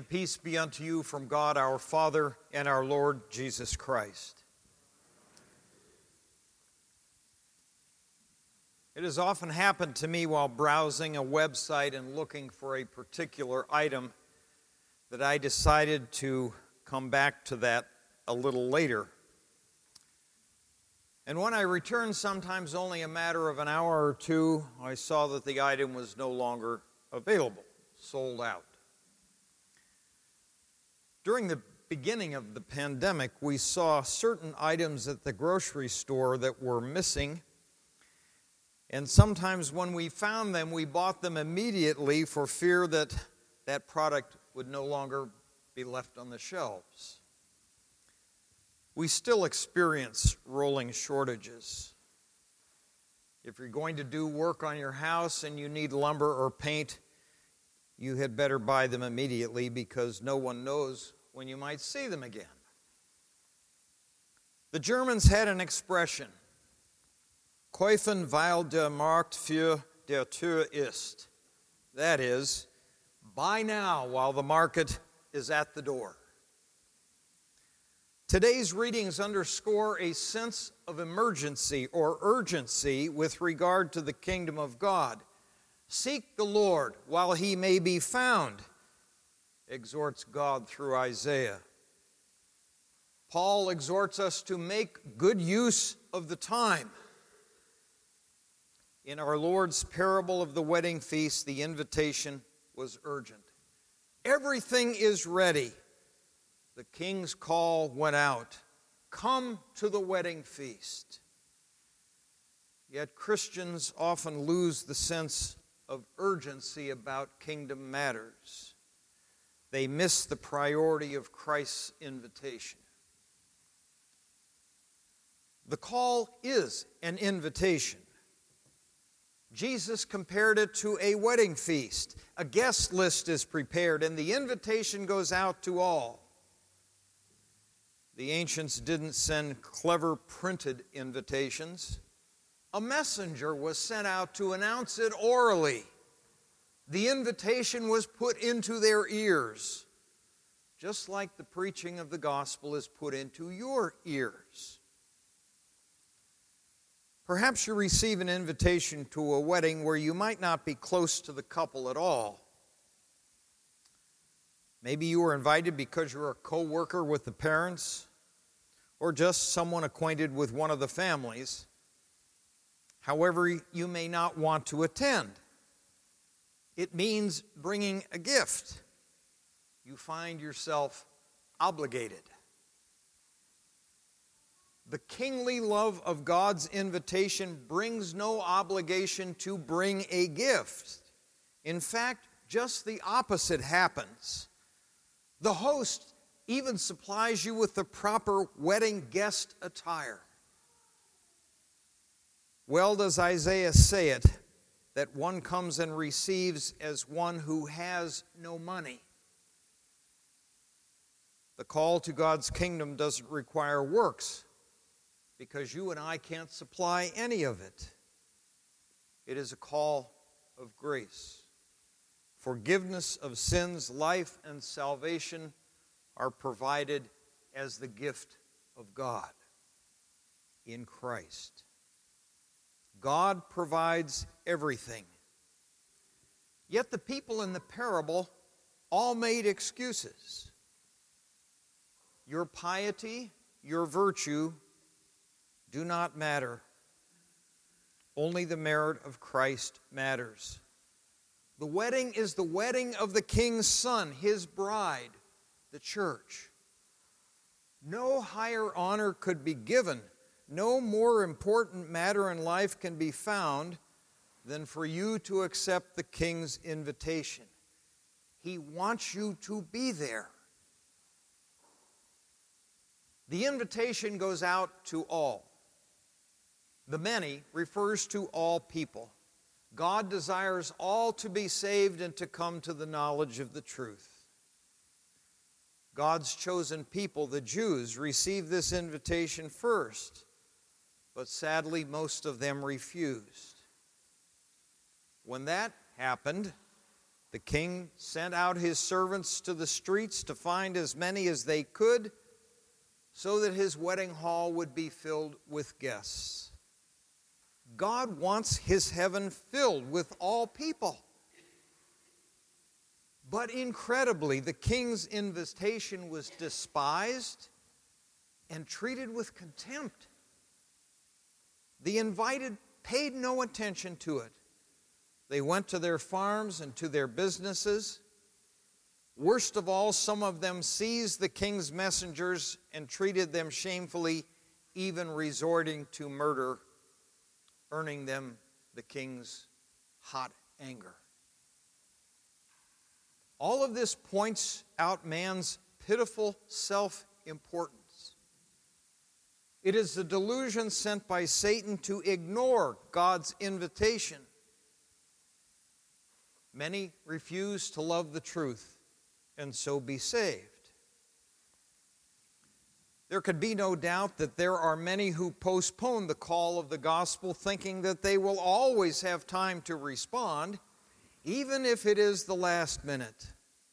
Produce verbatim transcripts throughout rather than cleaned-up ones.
Peace be unto you from God our Father and our Lord Jesus Christ. It has often happened to me while browsing a website and looking for a particular item that I decided to come back to that a little later. And when I returned, sometimes only a matter of an hour or two, I saw that the item was no longer available, sold out. During the beginning of the pandemic, we saw certain items at the grocery store that were missing, and sometimes when we found them, we bought them immediately for fear that that product would no longer be left on the shelves. We still experience rolling shortages. If you're going to do work on your house and you need lumber or paint, you had better buy them immediately because no one knows when you might see them again. The Germans had an expression, kaufen weil der Markt für der Tür ist. That is, buy now while the market is at the door. Today's readings underscore a sense of emergency or urgency with regard to the kingdom of God. Seek the Lord while he may be found, exhorts God through Isaiah. Paul exhorts us to make good use of the time. In our Lord's parable of the wedding feast, the invitation was urgent. Everything is ready. The king's call went out. Come to the wedding feast. Yet Christians often lose the sense of urgency about kingdom matters. They miss the priority of Christ's invitation. The call is an invitation. Jesus compared it to a wedding feast. A guest list is prepared, and the invitation goes out to all. The ancients didn't send clever printed invitations. A messenger was sent out to announce it orally. The invitation was put into their ears, just like the preaching of the gospel is put into your ears. Perhaps you receive an invitation to a wedding where you might not be close to the couple at all. Maybe you were invited because you're a co-worker with the parents, or just someone acquainted with one of the families. However, you may not want to attend. It means bringing a gift. You find yourself obligated. The kingly love of God's invitation brings no obligation to bring a gift. In fact, just the opposite happens. The host even supplies you with the proper wedding guest attire. Well does Isaiah say it, that one comes and receives as one who has no money. The call to God's kingdom doesn't require works, because you and I can't supply any of it. It is a call of grace. Forgiveness of sins, life, and salvation are provided as the gift of God in Christ. God provides everything. Yet the people in the parable all made excuses. Your piety, your virtue do not matter. Only the merit of Christ matters. The wedding is the wedding of the King's Son, his bride, the church. No higher honor could be given, no more important matter in life can be found than for you to accept the King's invitation. He wants you to be there. The invitation goes out to all. The many refers to all people. God desires all to be saved and to come to the knowledge of the truth. God's chosen people, the Jews, received this invitation first, but sadly most of them refused. When that happened, The king sent out his servants to the streets to find as many as they could, so that his wedding hall would be filled with guests. God wants his heaven filled with all people. But incredibly, the king's invitation was despised and treated with contempt. The invited paid no attention to it. They went to their farms and to their businesses. Worst of all, some of them seized the king's messengers and treated them shamefully, even resorting to murder, earning them the king's hot anger. All of this points out man's pitiful self-importance. It is the delusion sent by Satan to ignore God's invitation. Many refuse to love the truth and so be saved. There could be no doubt that there are many who postpone the call of the gospel, thinking that they will always have time to respond, even if it is the last minute.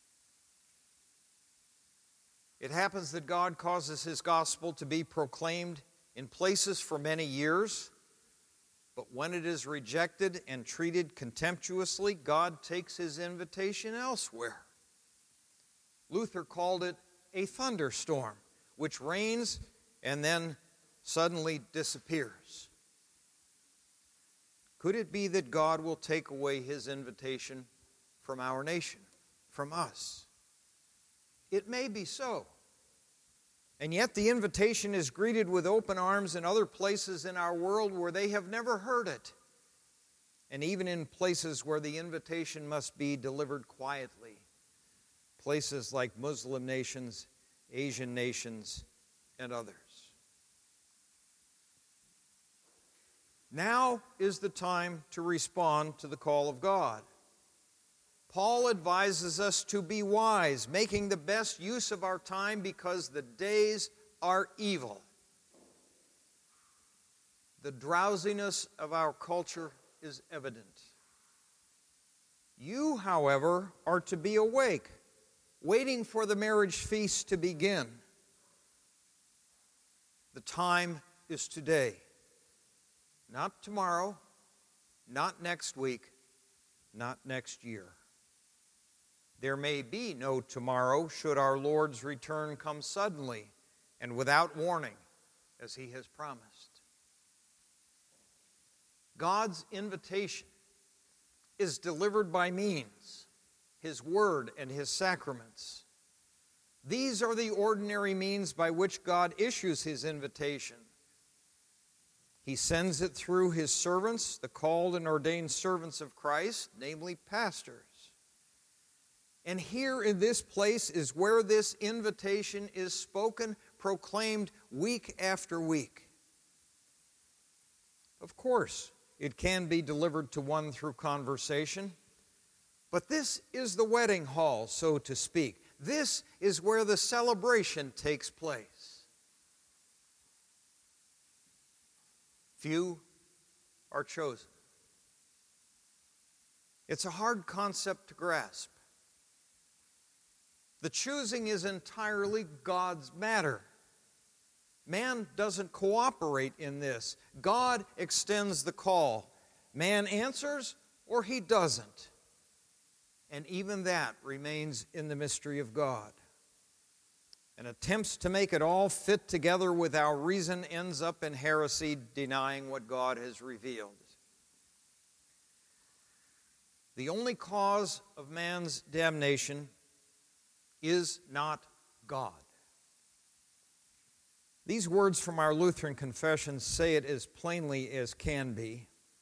It happens that God causes his gospel to be proclaimed in places for many years, but when it is rejected and treated contemptuously, God takes his invitation elsewhere. Luther called it a thunderstorm, which rains and then suddenly disappears. Could it be that God will take away his invitation from our nation, from us? It may be so. And yet the invitation is greeted with open arms in other places in our world where they have never heard it, and even in places where the invitation must be delivered quietly, places like Muslim nations, Asian nations, and others. Now is the time to respond to the call of God. Paul advises us to be wise, making the best use of our time because the days are evil. The drowsiness of our culture is evident. You, however, are to be awake, waiting for the marriage feast to begin. The time is today, not tomorrow, not next week, not next year. There may be no tomorrow should our Lord's return come suddenly and without warning, as he has promised. God's invitation is delivered by means, his word and his sacraments. These are the ordinary means by which God issues his invitation. He sends it through his servants, the called and ordained servants of Christ, namely pastors. And here in this place is where this invitation is spoken, proclaimed week after week. Of course, it can be delivered to one through conversation, but this is the wedding hall, so to speak. This is where the celebration takes place. Few are chosen. It's a hard concept to grasp. The choosing is entirely God's matter. Man doesn't cooperate in this. God extends the call. Man answers or he doesn't. And even that remains in the mystery of God. And attempts to make it all fit together with our reason ends up in heresy, denying what God has revealed. The only cause of man's damnation is not God. These words from our Lutheran confession say it as plainly as can be.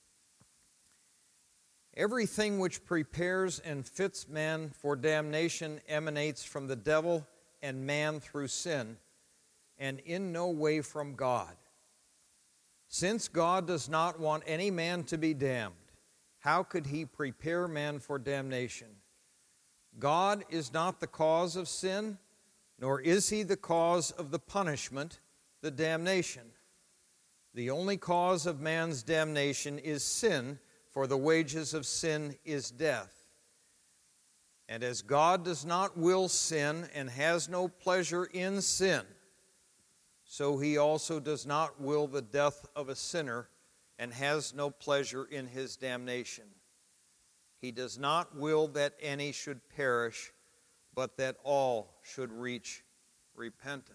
Everything which prepares and fits man for damnation emanates from the devil and man through sin, and in no way from God. Since God does not want any man to be damned, how could he prepare man for damnation? God is not the cause of sin, nor is he the cause of the punishment, the damnation. The only cause of man's damnation is sin, for the wages of sin is death. And as God does not will sin and has no pleasure in sin, so he also does not will the death of a sinner and has no pleasure in his damnation. He does not will that any should perish, but that all should reach repentance.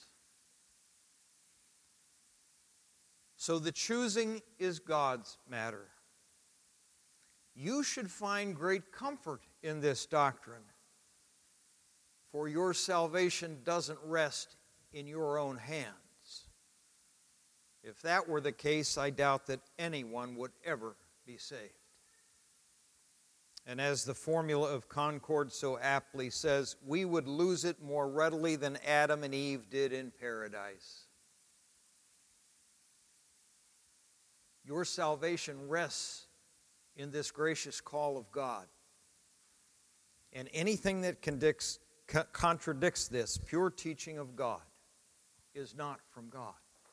So the choosing is God's matter. You should find great comfort in this doctrine, for your salvation doesn't rest in your own hands. If that were the case, I doubt that anyone would ever be saved. And as the formula of Concord so aptly says, we would lose it more readily than Adam and Eve did in paradise. Your salvation rests in this gracious call of God. And anything that condicts, co- contradicts this pure teaching of God is not from God.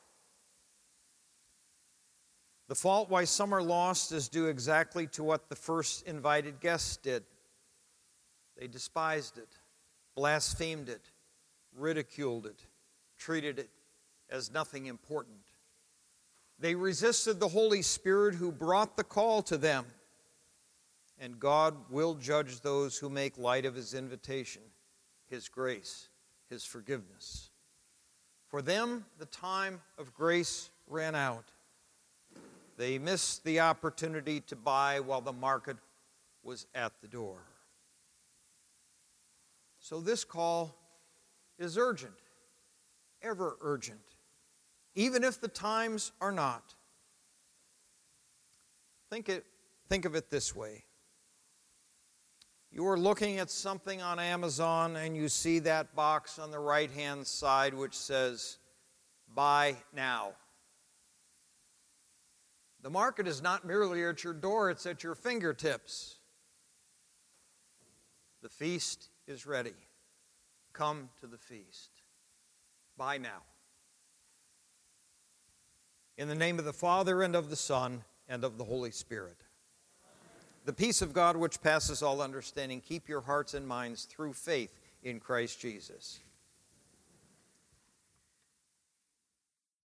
The fault why some are lost is due exactly to what the first invited guests did. They despised it, blasphemed it, ridiculed it, treated it as nothing important. They resisted the Holy Spirit who brought the call to them. And God will judge those who make light of his invitation, his grace, his forgiveness. For them, the time of grace ran out. They missed the opportunity to buy while the market was at the door. So this call is urgent, ever urgent, even if the times are not. Think it, think of it this way. You are looking at something on Amazon and you see that box on the right-hand side which says, buy now. The market is not merely at your door, it's at your fingertips. The feast is ready. Come to the feast. Buy now. In the name of the Father, and of the Son, and of the Holy Spirit. The peace of God which passes all understanding, keep your hearts and minds through faith in Christ Jesus.